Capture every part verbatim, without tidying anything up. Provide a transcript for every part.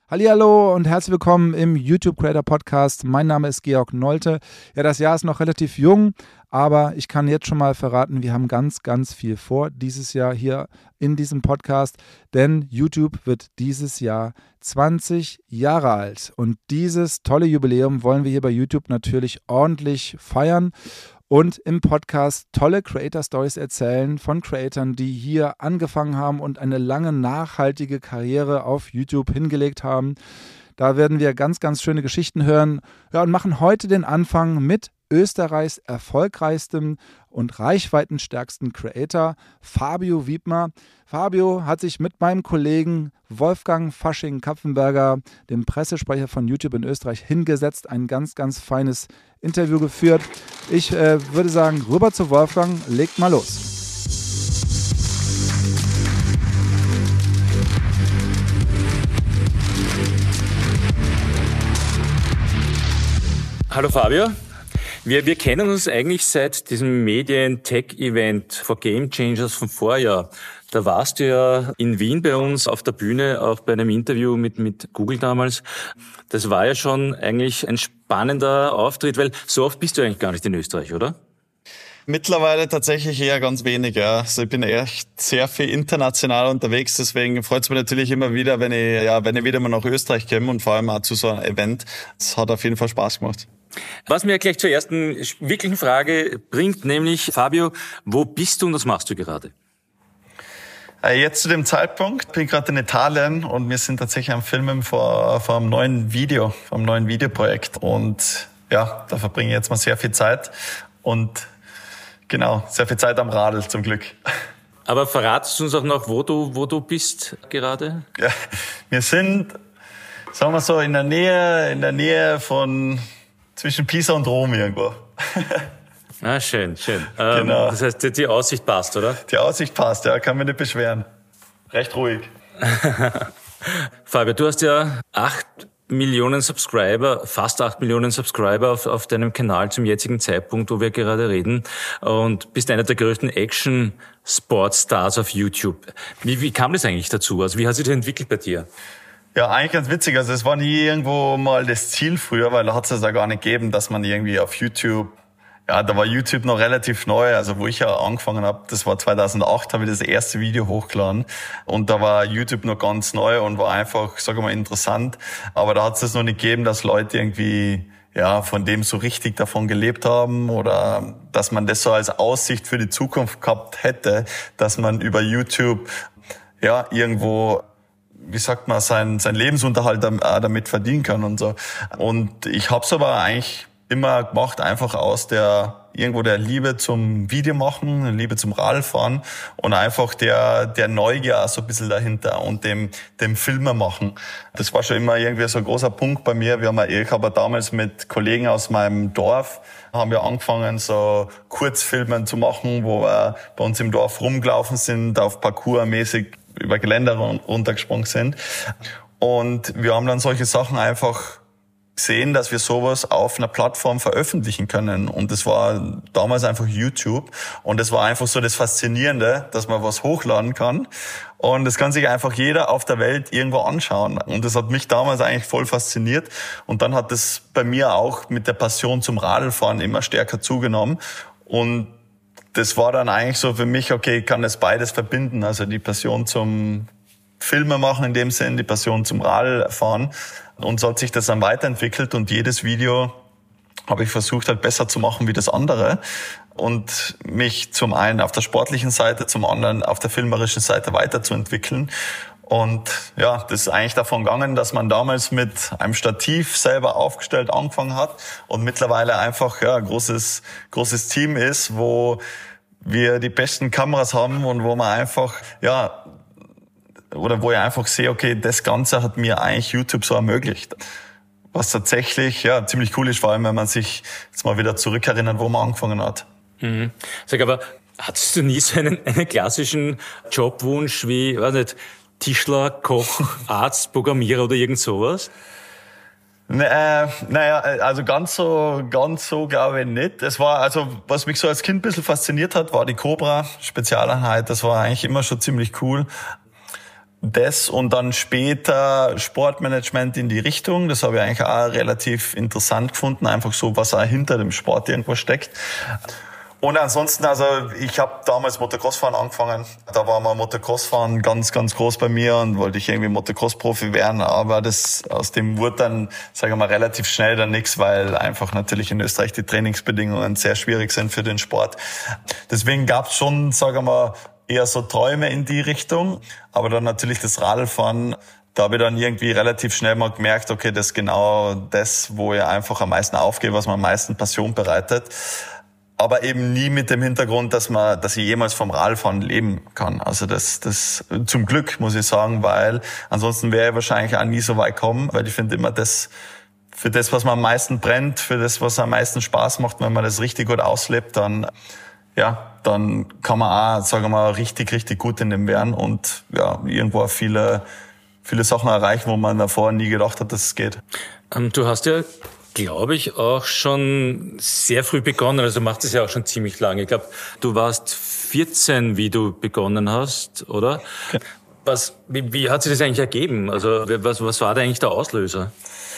Hallihallo und herzlich willkommen im YouTube Creator Podcast. Mein Name ist Georg Nolte. Ja, das Jahr ist noch relativ jung, aber ich kann jetzt schon mal verraten, wir haben ganz, ganz viel vor dieses Jahr hier in diesem Podcast, denn YouTube wird dieses Jahr zwanzig Jahre alt und dieses tolle Jubiläum wollen wir hier bei YouTube natürlich ordentlich feiern und im Podcast tolle Creator Stories erzählen von Creatoren, die hier angefangen haben und eine lange, nachhaltige Karriere auf YouTube hingelegt haben. Da werden wir ganz, ganz schöne Geschichten hören, ja, und machen heute den Anfang mit Österreichs erfolgreichstem und reichweitenstärksten Creator, Fabio Wiedmer. Fabio hat sich mit meinem Kollegen Wolfgang Fasching-Kapfenberger, dem Pressesprecher von YouTube in Österreich, hingesetzt, ein ganz, ganz feines Interview geführt. Ich äh, würde sagen, rüber zu Wolfgang, legt mal los. Hallo Fabio. Wir, wir kennen uns eigentlich seit diesem Medien-Tech-Event for Game Changers vom Vorjahr. Da warst du ja in Wien bei uns auf der Bühne, auch bei einem Interview mit, mit Google damals. Das war ja schon eigentlich ein spannender Auftritt, weil so oft bist du eigentlich gar nicht in Österreich, oder? Mittlerweile tatsächlich eher ganz wenig, ja. Also ich bin echt sehr viel international unterwegs, deswegen freut es mich natürlich immer wieder, wenn ich, ja, wenn ich wieder mal nach Österreich komme und vor allem auch zu so einem Event. Das hat auf jeden Fall Spaß gemacht. Was mir gleich zur ersten wirklichen Frage bringt, nämlich, Fabio, wo bist du und was machst du gerade? Jetzt zu dem Zeitpunkt bin ich gerade in Italien und wir sind tatsächlich am Filmen vor, vor einem neuen Video, vor einem neuen Videoprojekt. Und ja, da verbringe ich jetzt mal sehr viel Zeit und genau, sehr viel Zeit am Radl zum Glück. Aber verratst du uns auch noch, wo du, wo du bist gerade? Ja, wir sind, sagen wir so, in der Nähe, in der Nähe von zwischen Pisa und Rom irgendwo. Ah, schön, schön. Ähm, genau. Das heißt, die Aussicht passt, oder? Die Aussicht passt, ja, kann mich nicht beschweren. Recht ruhig. Fabio, du hast ja acht Millionen Subscriber, fast acht Millionen Subscriber auf, auf deinem Kanal zum jetzigen Zeitpunkt, wo wir gerade reden, und bist einer der größten Action-Sport-Stars auf YouTube. Wie, wie kam das eigentlich dazu? Also wie hat sich das entwickelt bei dir? Ja, eigentlich ganz witzig. Also es war nie irgendwo mal das Ziel früher, weil da hat es ja gar nicht gegeben, dass man irgendwie auf YouTube, ja, da war YouTube noch relativ neu. Also wo ich ja angefangen habe, das war zweitausendacht, habe ich das erste Video hochgeladen und da war YouTube noch ganz neu und war einfach, sag ich mal, interessant. Aber da hat es das noch nicht gegeben, dass Leute irgendwie ja von dem so richtig davon gelebt haben oder dass man das so als Aussicht für die Zukunft gehabt hätte, dass man über YouTube ja irgendwo, wie sagt man, sein, sein Lebensunterhalt damit verdienen kann und so. Und ich habe es aber eigentlich immer gemacht, einfach aus der, irgendwo der Liebe zum Videomachen, Liebe zum Radfahren und einfach der, der Neugier auch so ein bisschen dahinter und dem, dem Filme machen. Das war schon immer irgendwie so ein großer Punkt bei mir. Wir haben, ich habe damals mit Kollegen aus meinem Dorf, haben wir angefangen, so Kurzfilme zu machen, wo wir bei uns im Dorf rumgelaufen sind, auf Parkour mäßig über Geländer runtergesprungen sind. Und wir haben dann solche Sachen einfach gesehen, dass wir sowas auf einer Plattform veröffentlichen können. Und das war damals einfach YouTube. Und das war einfach so das Faszinierende, dass man was hochladen kann. Und das kann sich einfach jeder auf der Welt irgendwo anschauen. Und das hat mich damals eigentlich voll fasziniert. Und dann hat das bei mir auch mit der Passion zum Radlfahren immer stärker zugenommen. Und das war dann eigentlich so für mich, okay, ich kann das beides verbinden. Also die Passion zum Filme machen in dem Sinn, die Passion zum Radfahren. Und so hat sich das dann weiterentwickelt und jedes Video habe ich versucht halt besser zu machen wie das andere und mich zum einen auf der sportlichen Seite, zum anderen auf der filmerischen Seite weiterzuentwickeln. Und ja, das ist eigentlich davon gegangen, dass man damals mit einem Stativ selber aufgestellt angefangen hat und mittlerweile einfach ja ein großes, großes Team ist, wo wir die besten Kameras haben und wo man einfach, ja, oder wo ich einfach sehe, okay, das Ganze hat mir eigentlich YouTube so ermöglicht. Was tatsächlich, ja, ziemlich cool ist, vor allem, wenn man sich jetzt mal wieder zurückerinnert, wo man angefangen hat. Mhm. Sag aber, hattest du nie so einen, einen klassischen Jobwunsch wie, weiß nicht, Tischler, Koch, Arzt, Programmierer oder irgend sowas? Äh, naja, also ganz so, ganz so glaube ich nicht. Es war, also, was mich so als Kind ein bisschen fasziniert hat, war die Cobra Spezialeinheit. Das war eigentlich immer schon ziemlich cool. das und dann später Sportmanagement in die Richtung. Das habe ich eigentlich auch relativ interessant gefunden, einfach so, was auch hinter dem Sport irgendwo steckt. Und ansonsten, also ich habe damals Motocrossfahren angefangen. Da war mal Motocrossfahren ganz, ganz groß bei mir und wollte ich irgendwie Motocross-Profi werden. Aber das aus dem wurde dann, sagen wir mal, relativ schnell dann nichts, weil einfach natürlich in Österreich die Trainingsbedingungen sehr schwierig sind für den Sport. Deswegen gab es schon, sagen wir mal, eher so Träume in die Richtung. Aber dann natürlich das Radlfahren, da habe ich dann irgendwie relativ schnell mal gemerkt, okay, das ist genau das, wo ich einfach am meisten aufgehe, was mir am meisten Passion bereitet. Aber eben nie mit dem Hintergrund, dass man, dass ich jemals vom Radfahren leben kann. Also das, das, zum Glück muss ich sagen, weil ansonsten wäre ich wahrscheinlich auch nie so weit kommen, weil ich finde immer das, für das, was man am meisten brennt, für das, was am meisten Spaß macht, wenn man das richtig gut auslebt, dann, ja, dann kann man auch, sagen wir mal, richtig, richtig gut in dem werden und, ja, irgendwo auch viele, viele Sachen erreichen, wo man davor nie gedacht hat, dass es geht. Ähm, du hast ja, glaube ich, auch schon sehr früh begonnen. Also du machst es ja auch schon ziemlich lange. Ich glaube, du warst vierzehn, wie du begonnen hast, oder? Ja. Was, wie, wie hat sich das eigentlich ergeben? Also was, was war da eigentlich der Auslöser?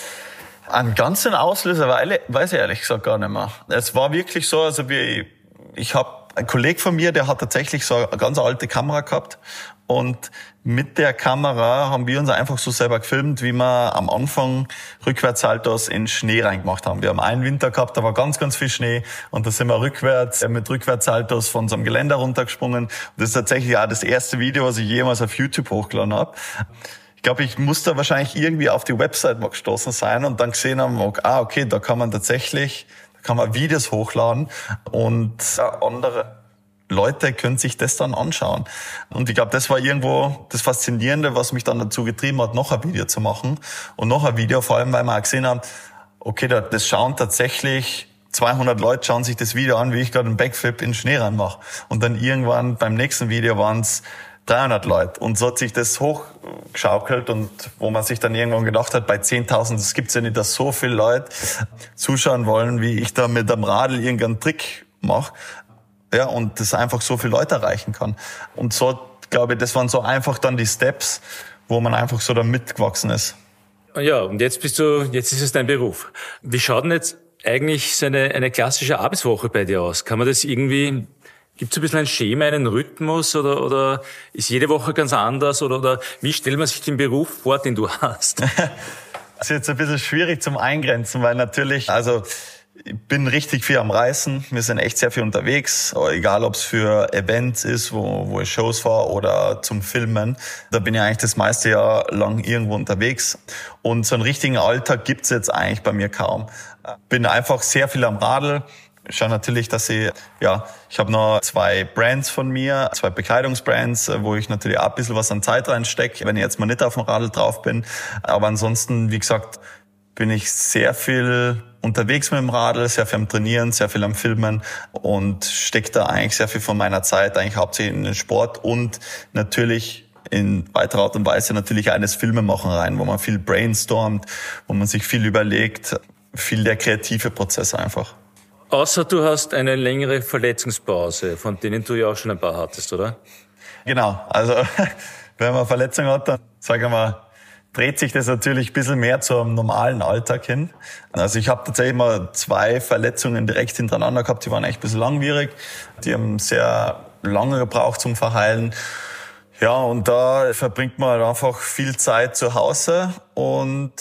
Einen ganzen Auslöser weiß ich ehrlich gesagt gar nicht mehr. Es war wirklich so, also wie, ich habe ein Kollege von mir, der hat tatsächlich so eine ganz alte Kamera gehabt. Und mit der Kamera haben wir uns einfach so selber gefilmt, wie wir am Anfang Rückwärtssaltos in Schnee reingemacht haben. Wir haben einen Winter gehabt, da war ganz, ganz viel Schnee und da sind wir rückwärts mit Rückwärtssaltos von unserem Geländer runtergesprungen. Und das ist tatsächlich auch das erste Video, was ich jemals auf YouTube hochgeladen habe. Ich glaube, ich muss da wahrscheinlich irgendwie auf die Website mal gestoßen sein und dann gesehen haben, okay, ah, okay, da kann man tatsächlich, da kann man Videos hochladen und andere Leute können sich das dann anschauen. Und ich glaube, das war irgendwo das Faszinierende, was mich dann dazu getrieben hat, noch ein Video zu machen. Und noch ein Video, vor allem, weil wir auch gesehen haben, okay, das schauen tatsächlich zweihundert Leute, schauen sich das Video an, wie ich gerade einen Backflip in den Schnee reinmache. Und dann irgendwann beim nächsten Video waren es dreihundert Leute. Und so hat sich das hochgeschaukelt und wo man sich dann irgendwann gedacht hat, bei zehntausend, das gibt's ja nicht, dass so viele Leute zuschauen wollen, wie ich da mit einem Radl irgendeinen Trick mache. Ja, und das einfach so viele Leute erreichen kann. Und so, glaube ich, das waren so einfach dann die Steps, wo man einfach so da mitgewachsen ist. Ja, und jetzt bist du, jetzt ist es dein Beruf. Wie schaut denn jetzt eigentlich so eine, eine klassische Arbeitswoche bei dir aus? Kann man das irgendwie, gibt es ein bisschen ein Schema, einen Rhythmus oder, oder ist jede Woche ganz anders oder, oder wie stellt man sich den Beruf vor, den du hast? Das ist jetzt ein bisschen schwierig zum Eingrenzen, weil natürlich, also, ich bin richtig viel am Reisen. Wir sind echt sehr viel unterwegs. Egal, ob es für Events ist, wo, wo ich Shows fahre oder zum Filmen. Da bin ich eigentlich das meiste Jahr lang irgendwo unterwegs. Und so einen richtigen Alltag gibt's jetzt eigentlich bei mir kaum. Bin einfach sehr viel am Radl. Ich schaue natürlich, dass ich, ja, ich habe noch zwei Brands von mir, zwei Bekleidungsbrands, wo ich natürlich auch ein bisschen was an Zeit reinstecke, wenn ich jetzt mal nicht auf dem Radl drauf bin. Aber ansonsten, wie gesagt, bin ich sehr viel unterwegs mit dem Radl, sehr viel am Trainieren, sehr viel am Filmen und stecke da eigentlich sehr viel von meiner Zeit eigentlich hauptsächlich in den Sport und natürlich in weiterer Art und Weise natürlich eines Filmemachen rein, wo man viel brainstormt, wo man sich viel überlegt, viel der kreative Prozess einfach. Außer du hast eine längere Verletzungspause, von denen du ja auch schon ein paar hattest, oder? Genau, also wenn man Verletzungen hat, dann sagen wir mal, dreht sich das natürlich ein bisschen mehr zum normalen Alltag hin. Also ich habe tatsächlich mal zwei Verletzungen direkt hintereinander gehabt, die waren echt ein bisschen langwierig. Die haben sehr lange gebraucht zum Verheilen. Ja, und da verbringt man halt einfach viel Zeit zu Hause und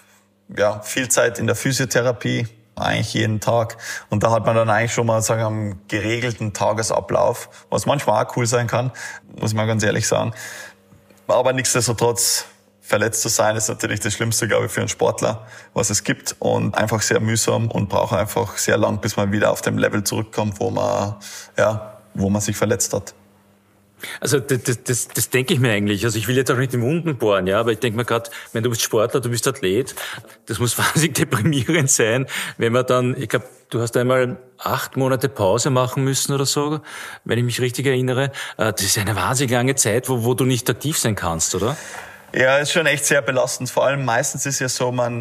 ja, viel Zeit in der Physiotherapie, eigentlich jeden Tag. Und da hat man dann eigentlich schon mal, sagen wir, einen geregelten Tagesablauf, was manchmal auch cool sein kann, muss man ganz ehrlich sagen. Aber nichtsdestotrotz, verletzt zu sein ist natürlich das Schlimmste, glaube ich, für einen Sportler, was es gibt und einfach sehr mühsam und braucht einfach sehr lang, bis man wieder auf dem Level zurückkommt, wo man, ja, wo man sich verletzt hat. Also das, das, das, das denke ich mir eigentlich. Also ich will jetzt auch nicht in Wunden bohren, ja, aber ich denke mir gerade, wenn du bist Sportler, du bist Athlet, das muss wahnsinnig deprimierend sein, wenn man dann, ich glaube, du hast einmal acht Monate Pause machen müssen oder so, wenn ich mich richtig erinnere. Das ist eine wahnsinnig lange Zeit, wo, wo du nicht aktiv sein kannst, oder? Ja, ist schon echt sehr belastend. Vor allem meistens ist ja so, man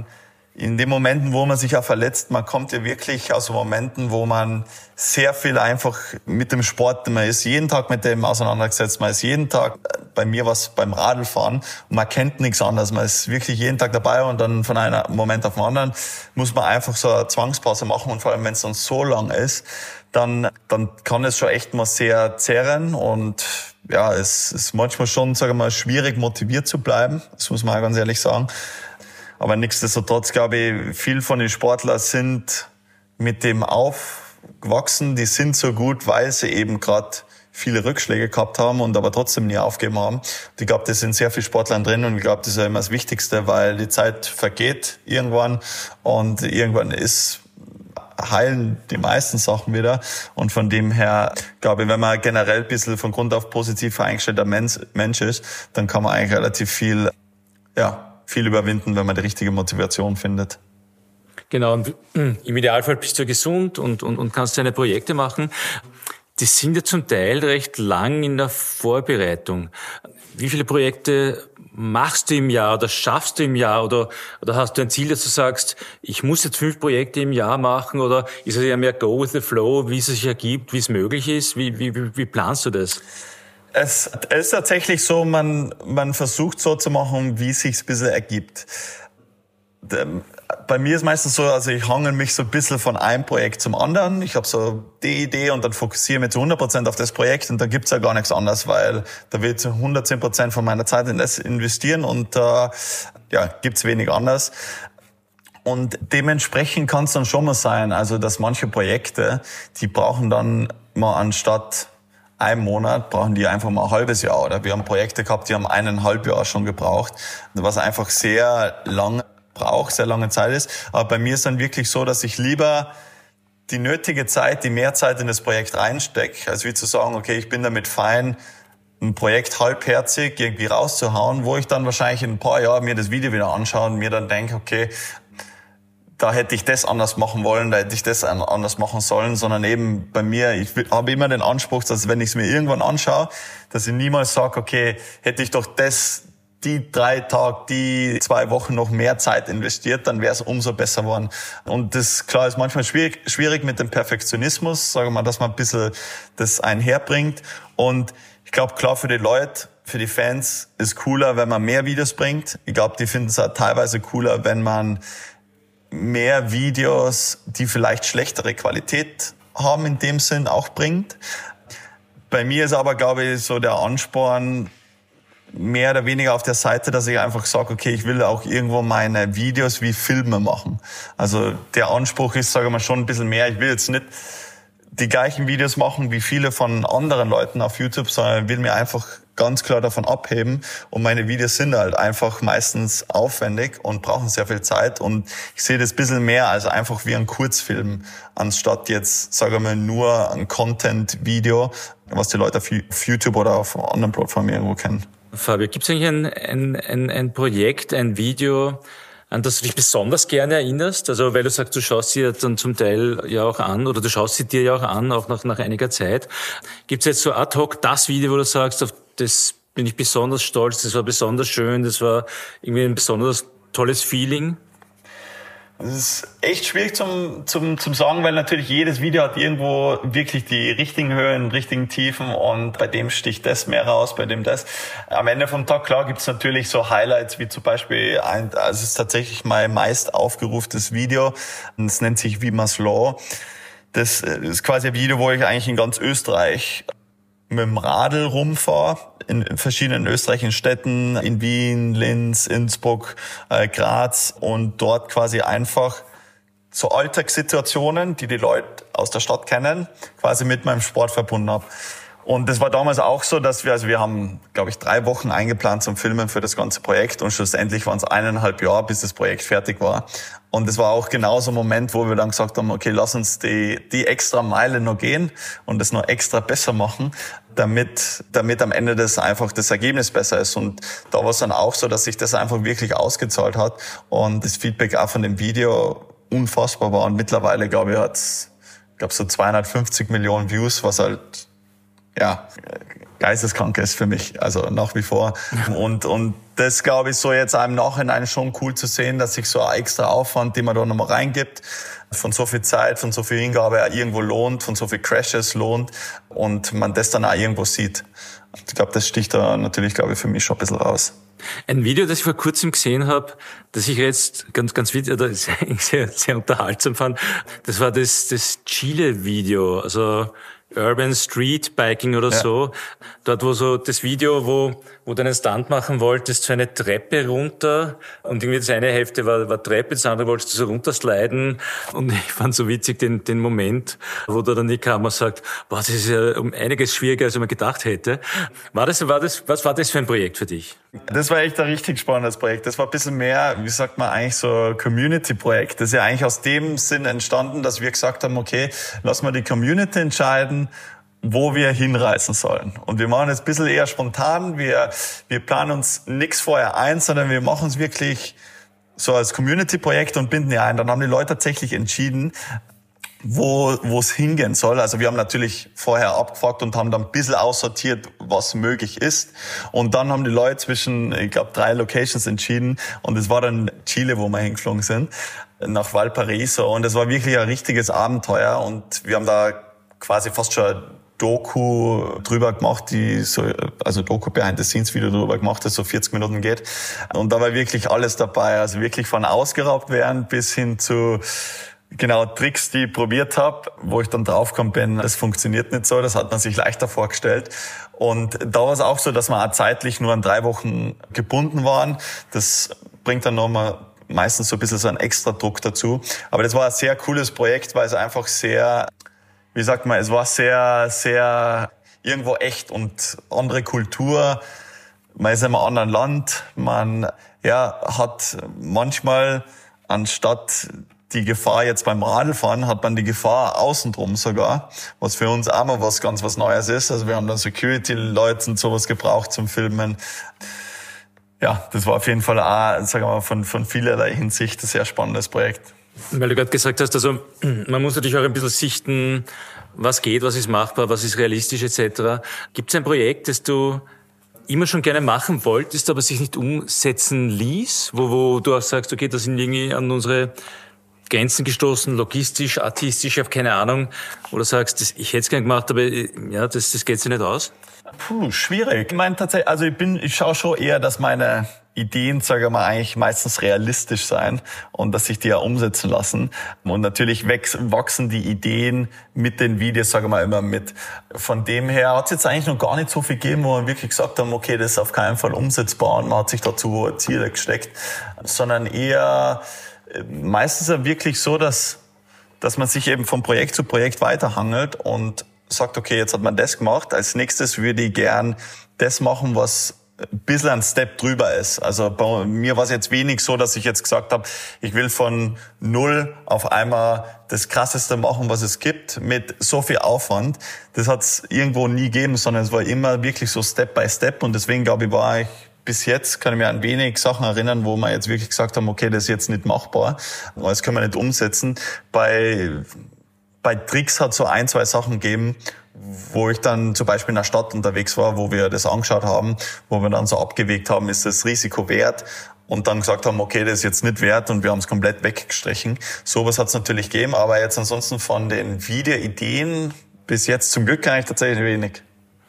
in den Momenten, wo man sich ja verletzt, man kommt ja wirklich aus Momenten, wo man sehr viel einfach mit dem Sport, man ist jeden Tag mit dem auseinandergesetzt, man ist jeden Tag, bei mir was beim Radlfahren, und man kennt nichts anderes, man ist wirklich jeden Tag dabei und dann von einem Moment auf den anderen muss man einfach so eine Zwangspause machen, und vor allem, wenn es dann so lang ist, dann, dann kann es schon echt mal sehr zehren, und ja, es ist manchmal schon, sagen wir mal, schwierig motiviert zu bleiben, das muss man auch ganz ehrlich sagen. Aber nichtsdestotrotz, glaube ich, viel von den Sportlern sind mit dem aufgewachsen. Die sind so gut, weil sie eben gerade viele Rückschläge gehabt haben und aber trotzdem nie aufgegeben haben. Und ich glaube, das sind sehr viele Sportler drin, und ich glaube, das ist ja immer das Wichtigste, weil die Zeit vergeht irgendwann, und irgendwann ist heilen die meisten Sachen wieder. Und von dem her, glaube ich, wenn man generell ein bisschen von Grund auf positiv eingestellter Mensch, Mensch ist, dann kann man eigentlich relativ viel, ja, viel überwinden, wenn man die richtige Motivation findet. Genau, und im Idealfall bist du gesund und, und, und kannst deine Projekte machen. Die sind ja zum Teil recht lang in der Vorbereitung. Wie viele Projekte machst du im Jahr oder schaffst du im Jahr, oder, oder hast du ein Ziel, dass du sagst, ich muss jetzt fünf Projekte im Jahr machen, oder ist es ja mehr go with the flow, wie es sich ergibt, wie es möglich ist? Wie, wie, wie planst du das? Es ist tatsächlich so, man, man versucht so zu machen, wie es sich ein bisschen ergibt. Bei mir ist meistens so, also ich hangel mich so ein bisschen von einem Projekt zum anderen. Ich habe so die Idee und dann fokussiere mich zu hundert Prozent auf das Projekt, und da gibt's ja gar nichts anderes, weil da will ich zu hundertzehn Prozent von meiner Zeit in das investieren, und da äh, ja, gibt's wenig anders. Und dementsprechend kann es dann schon mal sein, also dass manche Projekte, die brauchen dann mal anstatt einem Monat, brauchen die einfach mal ein halbes Jahr. Oder wir haben Projekte gehabt, die haben eineinhalb Jahre schon gebraucht, was einfach sehr lang braucht, sehr lange Zeit ist. Aber bei mir ist dann wirklich so, dass ich lieber die nötige Zeit, die mehr Zeit in das Projekt reinstecke, als wie zu sagen, okay, ich bin damit fein, ein Projekt halbherzig irgendwie rauszuhauen, wo ich dann wahrscheinlich in ein paar Jahren mir das Video wieder anschaue und mir dann denke, okay, da hätte ich das anders machen wollen, da hätte ich das anders machen sollen, sondern eben bei mir, ich habe immer den Anspruch, dass wenn ich es mir irgendwann anschaue, dass ich niemals sage, okay, hätte ich doch das, die drei Tage, die zwei Wochen noch mehr Zeit investiert, dann wäre es umso besser geworden. Und das, klar, ist manchmal schwierig, schwierig mit dem Perfektionismus, sagen wir mal, dass man ein bisschen das einherbringt. Und ich glaube, klar, für die Leute, für die Fans ist cooler, wenn man mehr Videos bringt. Ich glaube, die finden es auch teilweise cooler, wenn man mehr Videos, die vielleicht schlechtere Qualität haben, in dem Sinn auch bringt. Bei mir ist aber, glaube ich, so der Ansporn mehr oder weniger auf der Seite, dass ich einfach sage, okay, ich will auch irgendwo meine Videos wie Filme machen. Also der Anspruch ist, sage ich mal, schon ein bisschen mehr. Ich will jetzt nicht die gleichen Videos machen wie viele von anderen Leuten auf YouTube, sondern will mir einfach ganz klar davon abheben. Und meine Videos sind halt einfach meistens aufwendig und brauchen sehr viel Zeit. Und ich sehe das ein bisschen mehr als einfach wie ein Kurzfilm, anstatt jetzt, sage ich mal, nur ein Content-Video, was die Leute auf YouTube oder auf anderen Plattformen irgendwo kennen. Fabio, gibt es eigentlich ein, ein, ein, ein Projekt, ein Video, an das du dich besonders gerne erinnerst? Also, weil du sagst, du schaust sie dann zum Teil ja auch an, oder du schaust sie dir ja auch an, auch nach, nach einiger Zeit. Gibt es jetzt so ad hoc das Video, wo du sagst, auf das bin ich besonders stolz, das war besonders schön, das war irgendwie ein besonders tolles Feeling? Das ist echt schwierig zum, zum, zum sagen, weil natürlich jedes Video hat irgendwo wirklich die richtigen Höhen, richtigen Tiefen, und bei dem sticht das mehr raus, bei dem das. Am Ende vom Tag, klar, gibt's natürlich so Highlights, wie zum Beispiel, ein, also es ist tatsächlich mein meist aufgeruftes Video, und es nennt sich Wimas Law. Das ist quasi ein Video, wo ich eigentlich in ganz Österreich mit dem Radl rumfahre, in verschiedenen österreichischen Städten, in Wien, Linz, Innsbruck, äh, Graz, und dort quasi einfach so Alltagssituationen, die die Leute aus der Stadt kennen, quasi mit meinem Sport verbunden habe. Und das war damals auch so, dass wir, also wir haben, glaube ich, drei Wochen eingeplant zum Filmen für das ganze Projekt, und schlussendlich waren es eineinhalb Jahre, bis das Projekt fertig war. Und das war auch genau so ein Moment, wo wir dann gesagt haben, okay, lass uns die, die extra Meile noch gehen und das noch extra besser machen, damit, damit am Ende das einfach das Ergebnis besser ist. Und da war es dann auch so, dass sich das einfach wirklich ausgezahlt hat und das Feedback auch von dem Video unfassbar war. Und mittlerweile, glaube ich, hat es, glaube so zweihundertfünfzig Millionen Views, was halt, ja, geisteskrank ist für mich, also nach wie vor. Und, und das, glaube ich, so jetzt im Nachhinein schon cool zu sehen, dass sich so ein extra Aufwand, den man da nochmal reingibt, von so viel Zeit, von so viel Hingabe auch irgendwo lohnt, von so viel Crashes lohnt und man das dann auch irgendwo sieht. Ich glaube, das sticht da natürlich, glaube ich, für mich schon ein bisschen raus. Ein Video, das ich vor kurzem gesehen habe, das ich jetzt ganz, ganz witzig oder sehr, sehr unterhaltsam fand, das war das, das Chile-Video, also Urban Street Biking oder ja. so. Dort, wo so das Video, wo, wo du einen Stunt machen wolltest, so eine Treppe runter und irgendwie das eine Hälfte war, war Treppe, das andere wolltest du so runtersliden und ich fand so witzig den, den Moment, wo da dann die Kamera sagt, boah, das ist ja um einiges schwieriger, als man gedacht hätte. War das, war das, was war das für ein Projekt für dich? Das war echt ein richtig spannendes Projekt. Das war ein bisschen mehr, wie sagt man, eigentlich so ein Community-Projekt. Das ist ja eigentlich aus dem Sinn entstanden, dass wir gesagt haben, okay, lass mal die Community entscheiden, wo wir hinreisen sollen. Und wir machen es ein bisschen eher spontan. Wir, wir planen uns nichts vorher ein, sondern wir machen es wirklich so als Community-Projekt und binden ja ein. Dann haben die Leute tatsächlich entschieden, wo wo es hingehen soll. Also wir haben natürlich vorher abgefragt und haben dann ein bisschen aussortiert, was möglich ist. Und dann haben die Leute zwischen, ich glaube, drei Locations entschieden. Und es war dann Chile, wo wir hingeflogen sind, nach Valparaiso. Und es war wirklich ein richtiges Abenteuer. Und wir haben da quasi fast schon ein Doku drüber gemacht, die so, also Doku Behind-the-Scenes-Video drüber gemacht, das so vierzig Minuten geht. Und da war wirklich alles dabei. Also wirklich von ausgeraubt werden bis hin zu genau Tricks, die ich probiert habe, wo ich dann draufgekommen bin, das funktioniert nicht so, das hat man sich leichter vorgestellt. Und da war es auch so, dass wir auch zeitlich nur an drei Wochen gebunden waren. Das bringt dann nochmal meistens so ein bisschen so einen extra Druck dazu. Aber das war ein sehr cooles Projekt, weil es einfach sehr, wie sagt man, es war sehr, sehr irgendwo echt und andere Kultur. Man ist in einem anderen Land. Man ja hat manchmal anstatt die Gefahr jetzt beim Radlfahren, hat man die Gefahr außendrum sogar, was für uns auch mal was ganz was Neues ist. Also wir haben dann Security-Leute und sowas gebraucht zum Filmen. Ja, das war auf jeden Fall auch, sagen wir mal, von, von vielerlei Hinsicht ein sehr spannendes Projekt. Weil du gerade gesagt hast, also man muss natürlich auch ein bisschen sichten, was geht, was ist machbar, was ist realistisch et cetera. Gibt es ein Projekt, das du immer schon gerne machen wolltest, aber sich nicht umsetzen ließ, wo, wo du auch sagst, okay, das sind irgendwie an unsere Grenzen gestoßen, logistisch, artistisch, ich habe keine Ahnung, oder sagst, das, ich hätte es gern gemacht, aber ja, das, das geht sich nicht aus? Puh, schwierig. Ich meine tatsächlich, also ich bin, ich schaue schon eher, dass meine Ideen, sage ich mal, eigentlich meistens realistisch sein und dass sich die ja umsetzen lassen. Und natürlich wachsen die Ideen mit den Videos, sage ich mal, immer mit. Von dem her hat es jetzt eigentlich noch gar nicht so viel gegeben, wo wir wirklich gesagt haben, okay, das ist auf keinen Fall umsetzbar und man hat sich dazu Ziele gesteckt, sondern eher meistens ja wirklich so, dass, dass man sich eben von Projekt zu Projekt weiterhangelt und sagt, okay, jetzt hat man das gemacht, als nächstes würde ich gern das machen, was ein bisschen ein Step drüber ist. Also bei mir war es jetzt wenig so, dass ich jetzt gesagt habe, ich will von null auf einmal das Krasseste machen, was es gibt, mit so viel Aufwand. Das hat es irgendwo nie gegeben, sondern es war immer wirklich so Step by Step und deswegen, glaube ich, war ich bis jetzt, kann ich mich an wenig Sachen erinnern, wo wir jetzt wirklich gesagt haben, okay, das ist jetzt nicht machbar, das können wir nicht umsetzen. Bei, bei Tricks hat es so ein, zwei Sachen gegeben, wo ich dann zum Beispiel in der Stadt unterwegs war, wo wir das angeschaut haben, wo wir dann so abgewegt haben, ist das Risiko wert? Und dann gesagt haben, okay, das ist jetzt nicht wert und wir haben es komplett weggestrichen. Sowas hat es natürlich gegeben, aber jetzt ansonsten von den Videoideen bis jetzt zum Glück eigentlich tatsächlich wenig.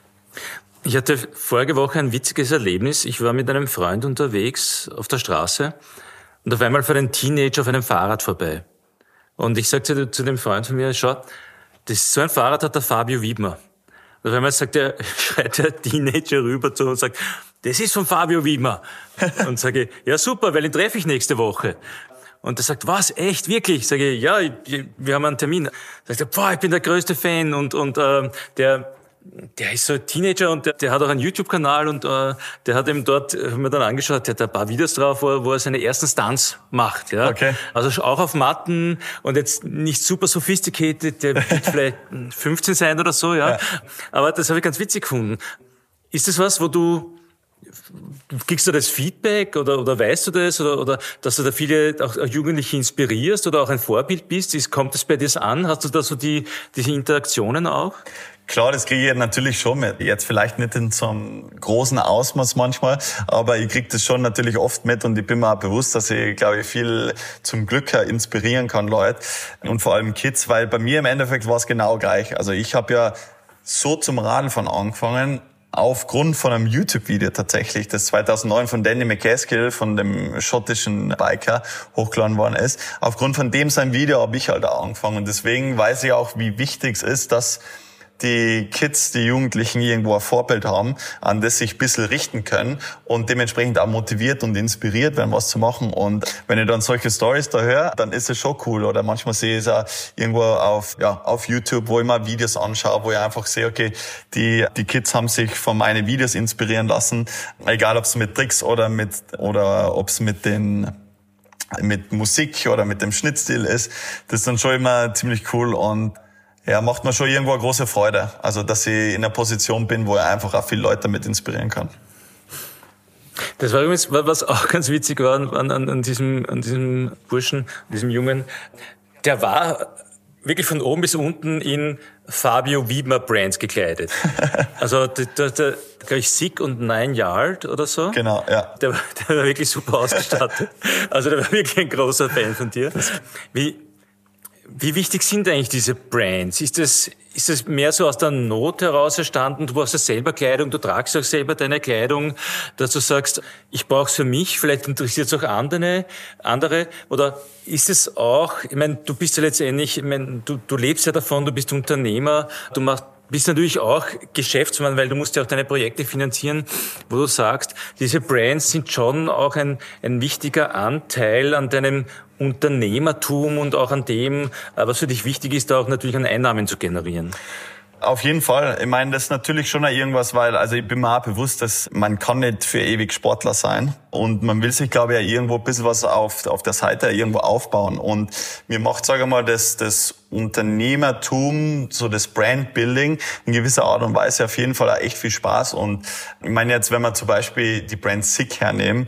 Ich hatte vorige Woche ein witziges Erlebnis. Ich war mit einem Freund unterwegs auf der Straße und auf einmal fährt ein Teenager auf einem Fahrrad vorbei. Und ich sagte zu dem Freund von mir, schau, das, so ein Fahrrad hat der Fabio Wiedmer. Und auf einmal sagt er, schreit der Teenager rüber zu und sagt, das ist von Fabio Wiedmer. Und sage ich, ja super, weil ihn treffe ich nächste Woche. Und er sagt, was, echt, wirklich? Sage ich, ja, wir haben einen Termin. Sagt er, boah, ich bin der größte Fan und, und äh, der... Der ist so ein Teenager und der, der hat auch einen YouTube-Kanal und äh, der hat eben dort, haben wir dann angeschaut, der hat ein paar Videos drauf, wo er, wo er seine ersten Stunts macht. Ja? Okay. Also auch auf Matten und jetzt nicht super sophisticated, der wird vielleicht fünfzehn sein oder so, ja. ja. Aber das habe ich ganz witzig gefunden. Ist das was, wo du Kriegst du das Feedback oder, oder weißt du das oder, oder dass du da viele auch Jugendliche inspirierst oder auch ein Vorbild bist? Ist, kommt das bei dir an? Hast du da so die, diese Interaktionen auch? Klar, das kriege ich natürlich schon mit. Jetzt vielleicht nicht in so einem großen Ausmaß manchmal, aber ich kriege das schon natürlich oft mit und ich bin mir auch bewusst, dass ich, glaube ich, viel zum Glück inspirieren kann, Leute und vor allem Kids, weil bei mir im Endeffekt war es genau gleich. Also ich habe ja so zum Radfahren angefangen, aufgrund von einem YouTube-Video tatsächlich, das zweitausendneun von Danny McCaskill, von dem schottischen Biker, hochgeladen worden ist. Aufgrund von dem sein Video habe ich halt auch angefangen. Und deswegen weiß ich auch, wie wichtig es ist, dass die Kids, die Jugendlichen irgendwo ein Vorbild haben, an das sich ein bisschen richten können und dementsprechend auch motiviert und inspiriert werden, was zu machen. Und wenn ich dann solche Stories da höre, dann ist es schon cool. Oder manchmal sehe ich es auch irgendwo auf, ja, auf YouTube, wo ich mal Videos anschaue, wo ich einfach sehe, okay, die, die Kids haben sich von meinen Videos inspirieren lassen. Egal, ob es mit Tricks oder mit, oder ob es mit den, mit Musik oder mit dem Schnittstil ist. Das ist dann schon immer ziemlich cool und ja, macht mir schon irgendwo eine große Freude. Also, dass ich in einer Position bin, wo ich einfach auch viele Leute damit inspirieren kann. Das war übrigens, was auch ganz witzig war an, an, an diesem, an diesem Burschen, diesem Jungen. Der war wirklich von oben bis unten in Fabio Wiedmer Brands gekleidet. Also, der, der, der glaube ich, Sick und Nine Yard oder so. Genau, ja. Der, der war wirklich super ausgestattet. Also, der war wirklich ein großer Fan von dir. Wie, Wie wichtig sind eigentlich diese Brands? Ist das, ist das mehr so aus der Not heraus entstanden? Du brauchst ja selber Kleidung, du tragst auch selber deine Kleidung, dass du sagst, ich brauche es für mich, vielleicht interessiert es auch andere, andere. Oder ist es auch, ich meine, du bist ja letztendlich, ich meine, du, du lebst ja davon, du bist Unternehmer, du machst bist natürlich auch Geschäftsmann, weil du musst ja auch deine Projekte finanzieren, wo du sagst, diese Brands sind schon auch ein, ein wichtiger Anteil an deinem Unternehmertum und auch an dem, was für dich wichtig ist, da auch natürlich an Einnahmen zu generieren. Auf jeden Fall. Ich meine, das ist natürlich schon irgendwas, weil, also ich bin mir auch bewusst, dass man kann nicht für ewig Sportler sein. Und man will sich, glaube ich, ja irgendwo ein bisschen was auf, auf der Seite irgendwo aufbauen. Und mir macht, sage ich mal, das, das Unternehmertum, so das Brandbuilding in gewisser Art und Weise auf jeden Fall auch echt viel Spaß. Und ich meine jetzt, wenn wir zum Beispiel die Brand Sick hernehmen,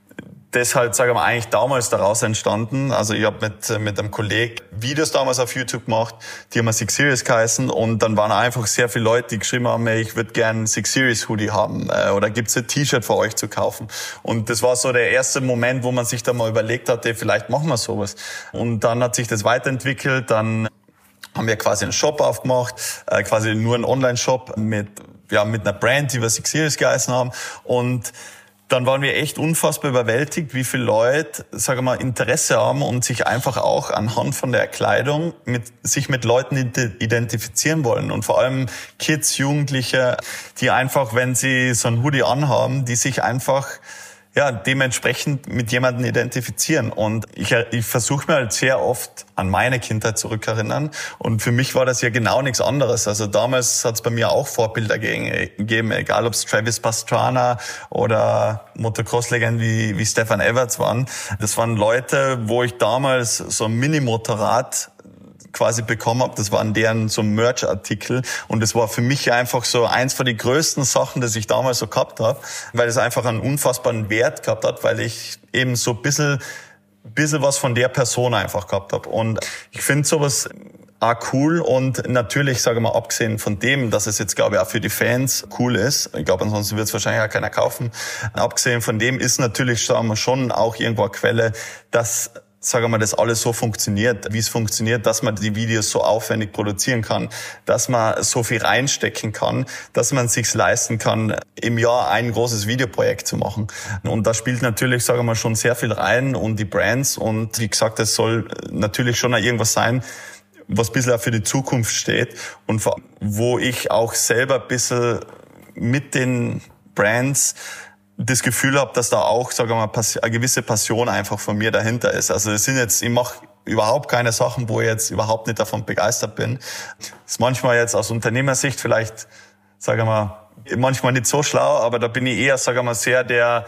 das halt, sagen wir mal, eigentlich damals daraus entstanden. Also ich habe mit mit einem Kollegen Videos damals auf YouTube gemacht, die haben Six Series geheißen und dann waren einfach sehr viele Leute, die geschrieben haben, ich würde gerne einen Six Series Hoodie haben oder gibt's ein T-Shirt für euch zu kaufen. Und das war so der erste Moment, wo man sich da mal überlegt hatte, vielleicht machen wir sowas. Und dann hat sich das weiterentwickelt, dann haben wir quasi einen Shop aufgemacht, quasi nur einen Online-Shop mit ja mit einer Brand, die wir Six Series geheißen haben und dann waren wir echt unfassbar überwältigt, wie viele Leute, sagen wir mal, Interesse haben und sich einfach auch anhand von der Kleidung mit, sich mit Leuten identifizieren wollen. Und vor allem Kids, Jugendliche, die einfach, wenn sie so ein Hoodie anhaben, die sich einfach ja dementsprechend mit jemandem identifizieren. Und ich, ich versuche mir halt sehr oft an meine Kindheit zurückerinnern. Und für mich war das ja genau nichts anderes. Also damals hat es bei mir auch Vorbilder gegeben, egal ob es Travis Pastrana oder Motocross-Legenden wie, wie Stefan Everts waren. Das waren Leute, wo ich damals so ein Mini-Motorrad quasi bekommen habe. Das waren deren so Merch-Artikel und das war für mich einfach so eins von den größten Sachen, das ich damals so gehabt habe, weil es einfach einen unfassbaren Wert gehabt hat, weil ich eben so ein bisschen, bisschen was von der Person einfach gehabt habe. Und ich finde sowas auch cool und natürlich, sage ich mal, abgesehen von dem, dass es jetzt, glaube ich, auch für die Fans cool ist, ich glaube, ansonsten wird es wahrscheinlich auch keiner kaufen, abgesehen von dem ist natürlich, sagen wir, schon auch irgendwo eine Quelle, dass sagen wir mal, das alles so funktioniert, wie es funktioniert, dass man die Videos so aufwendig produzieren kann, dass man so viel reinstecken kann, dass man es sich leisten kann, im Jahr ein großes Videoprojekt zu machen. Und da spielt natürlich, sagen wir mal, schon sehr viel rein und die Brands und wie gesagt, es soll natürlich schon irgendwas sein, was ein bisschen auch für die Zukunft steht und wo ich auch selber ein bisschen mit den Brands das Gefühl habe, dass da auch, sagen wir mal, eine gewisse Passion einfach von mir dahinter ist. Also es sind jetzt, ich mache überhaupt keine Sachen, wo ich jetzt überhaupt nicht davon begeistert bin. Das ist manchmal jetzt aus Unternehmersicht vielleicht, sagen wir mal, manchmal nicht so schlau, aber da bin ich eher, sagen wir mal, sehr der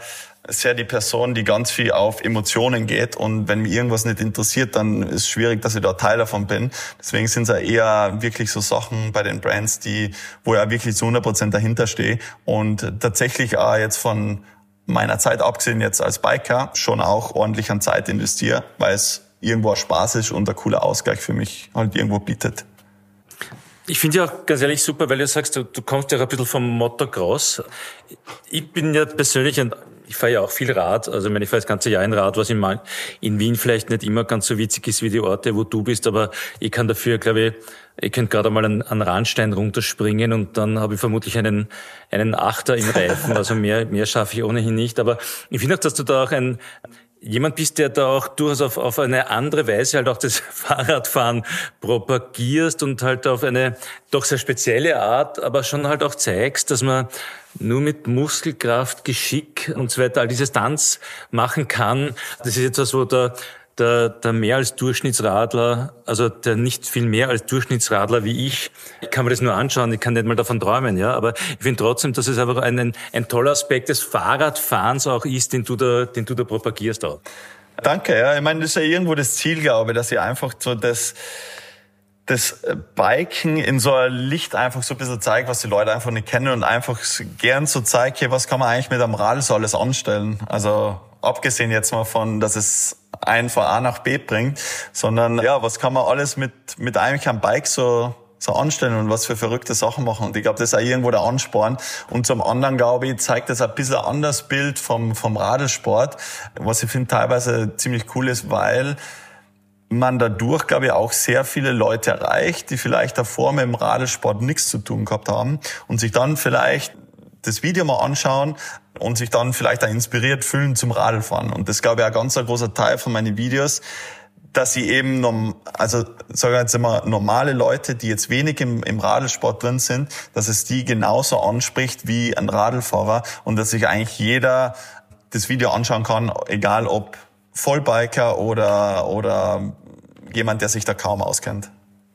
sehr die Person, die ganz viel auf Emotionen geht. Und wenn mich irgendwas nicht interessiert, dann ist es schwierig, dass ich da Teil davon bin. Deswegen sind es ja eher wirklich so Sachen bei den Brands, die, wo ich auch wirklich zu hundert Prozent dahinter stehe. Und tatsächlich auch jetzt von meiner Zeit abgesehen jetzt als Biker schon auch ordentlich an Zeit investiere, weil es irgendwo Spaß ist und ein cooler Ausgleich für mich halt irgendwo bietet. Ich finde ja auch ganz ehrlich super, weil du sagst, du, du kommst ja ein bisschen vom Motocross. Ich bin ja persönlich ein, ich fahre ja auch viel Rad, also ich meine, ich fahre das ganze Jahr ein Rad, was in, in Wien vielleicht nicht immer ganz so witzig ist wie die Orte, wo du bist, aber ich kann dafür, glaube ich, ich könnte gerade mal einen, einen Randstein runterspringen und dann habe ich vermutlich einen, einen Achter im Reifen, also mehr, mehr schaffe ich ohnehin nicht, aber ich finde auch, dass du da auch ein, jemand bist, der da auch durchaus auf, auf eine andere Weise halt auch das Fahrradfahren propagierst und halt auf eine doch sehr spezielle Art, aber schon halt auch zeigst, dass man nur mit Muskelkraft, Geschick und so weiter all diese Stunts machen kann. Das ist jetzt was, wo der, der, der mehr als Durchschnittsradler, also der nicht viel mehr als Durchschnittsradler wie ich, ich kann mir das nur anschauen, ich kann nicht mal davon träumen, ja, aber ich finde trotzdem, dass es einfach ein, ein toller Aspekt des Fahrradfahrens auch ist, den du da, den du da propagierst auch. Danke, ja, ich meine, das ist ja irgendwo das Ziel, glaube ich, dass ich einfach so das, das Biken in so ein Licht einfach so ein bisschen zeigt, was die Leute einfach nicht kennen und einfach gern so zeigt, hey, was kann man eigentlich mit einem Rad so alles anstellen? Also, abgesehen jetzt mal von, dass es einen von A nach B bringt, sondern ja, was kann man alles mit mit eigentlich am Bike so so anstellen und was für verrückte Sachen machen. Und ich glaube, das ist auch irgendwo der Ansporn. Und zum anderen, glaube ich, zeigt das ein bisschen ein anderes Bild vom vom Radsport, was ich finde teilweise ziemlich cool ist, weil man dadurch, glaube ich, auch sehr viele Leute erreicht, die vielleicht davor mit dem Radsport nichts zu tun gehabt haben und sich dann vielleicht das Video mal anschauen und sich dann vielleicht auch inspiriert fühlen zum Radfahren. Und das, glaube ich, ein ganz ein großer Teil von meinen Videos, dass sie eben, also sagen wir jetzt immer, normale Leute, die jetzt wenig im, im Radsport drin sind, dass es die genauso anspricht wie ein Radlfahrer und dass sich eigentlich jeder das Video anschauen kann, egal ob Vollbiker oder, oder jemand, der sich da kaum auskennt.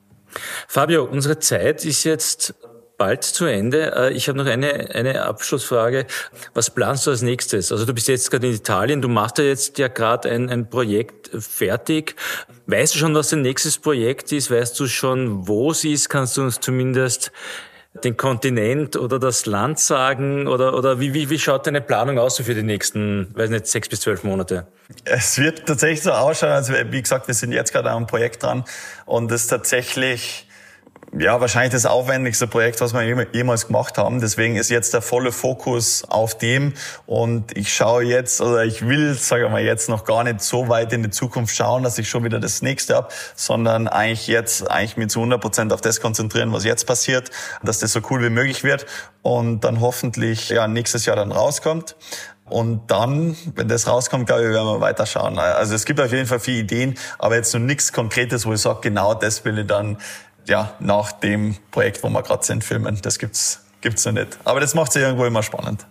Fabio, unsere Zeit ist jetzt bald zu Ende. Ich habe noch eine, eine Abschlussfrage. Was planst du als nächstes? Also du bist jetzt gerade in Italien, du machst ja jetzt ja gerade ein, ein Projekt fertig. Weißt du schon, was dein nächstes Projekt ist? Weißt du schon, wo es ist? Kannst du uns zumindest den Kontinent oder das Land sagen? Oder, oder wie, wie, wie schaut deine Planung aus für die nächsten, weiß nicht, sechs bis zwölf Monate? Es wird tatsächlich so ausschauen, also wie gesagt, wir sind jetzt gerade an einem Projekt dran und es ist tatsächlich ja, wahrscheinlich das aufwendigste Projekt, was wir jemals gemacht haben. Deswegen ist jetzt der volle Fokus auf dem. Und ich schaue jetzt, oder ich will, sage ich mal, jetzt noch gar nicht so weit in die Zukunft schauen, dass ich schon wieder das nächste habe, sondern eigentlich jetzt, eigentlich mit zu hundert Prozent auf das konzentrieren, was jetzt passiert, dass das so cool wie möglich wird und dann hoffentlich, ja, nächstes Jahr dann rauskommt. Und dann, wenn das rauskommt, glaube ich, werden wir weiterschauen. Also es gibt auf jeden Fall viele Ideen, aber jetzt noch nichts Konkretes, wo ich sage, genau das will ich dann ja, nach dem Projekt, wo wir gerade sind, filmen. Das gibt's, gibt's noch nicht. Aber das macht es irgendwo immer spannend.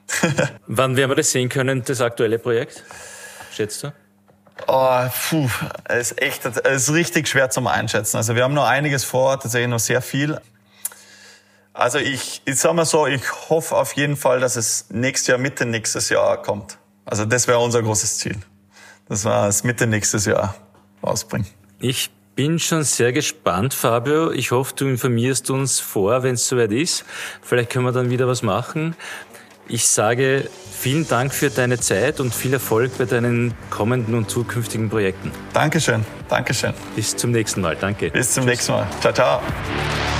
Wann werden wir das sehen können, das aktuelle Projekt? Schätzt du? Oh, puh, es ist echt, es ist richtig schwer zum Einschätzen. Also wir haben noch einiges vor, tatsächlich noch sehr viel. Also ich, ich sag mal so, ich hoffe auf jeden Fall, dass es nächstes Jahr, Mitte nächstes Jahr kommt. Also das wäre unser großes Ziel. Das war es Mitte nächstes Jahr rausbringen. Ich bin schon sehr gespannt, Fabio. Ich hoffe, du informierst uns vor, wenn es soweit ist. Vielleicht können wir dann wieder was machen. Ich sage vielen Dank für deine Zeit und viel Erfolg bei deinen kommenden und zukünftigen Projekten. Dankeschön, Dankeschön. Bis zum nächsten Mal. Danke. Bis zum Tschüss. nächsten Mal. Ciao, ciao.